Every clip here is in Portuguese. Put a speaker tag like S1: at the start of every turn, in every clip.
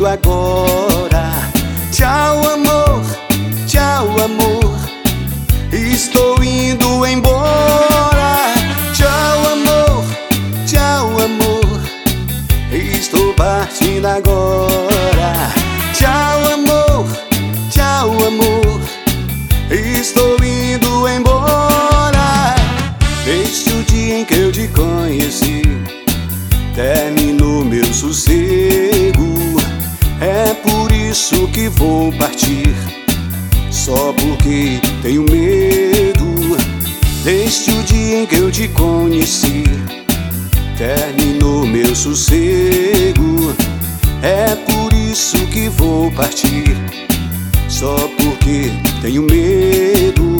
S1: partindo agora. Tchau, amor, tchau, amor, estou indo embora. Tchau, amor, tchau, amor, estou partindo agora. Tchau, amor, tchau, amor, estou indo embora. Desde o dia em que eu te conheci, terminou meu sossego. É por isso que vou partir, só porque tenho medo. Desde o dia em que eu te conheci, terminou meu sossego. É por isso que vou partir, só porque tenho medo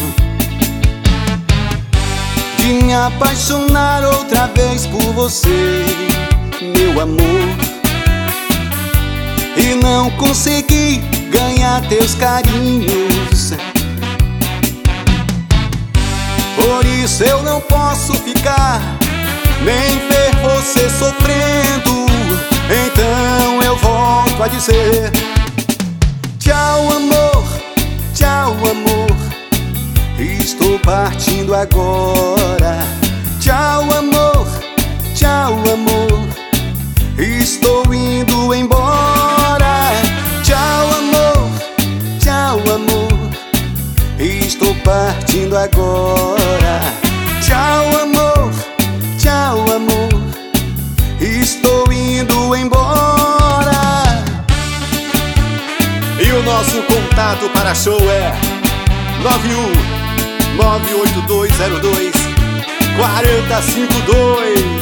S1: de me apaixonar outra vez por você, meu amor, e não consegui ganhar teus carinhos. Por isso eu não posso ficar, nem ver você sofrendo. Então eu volto a dizer: tchau, amor, tchau, amor, estou partindo agora. Tchau, amor, tchau, amor, estou indo embora. Tchau, amor, tchau, amor, estou partindo agora. Tchau, amor, tchau, amor, estou indo embora.
S2: E o nosso contato para show é 91 98202 4052.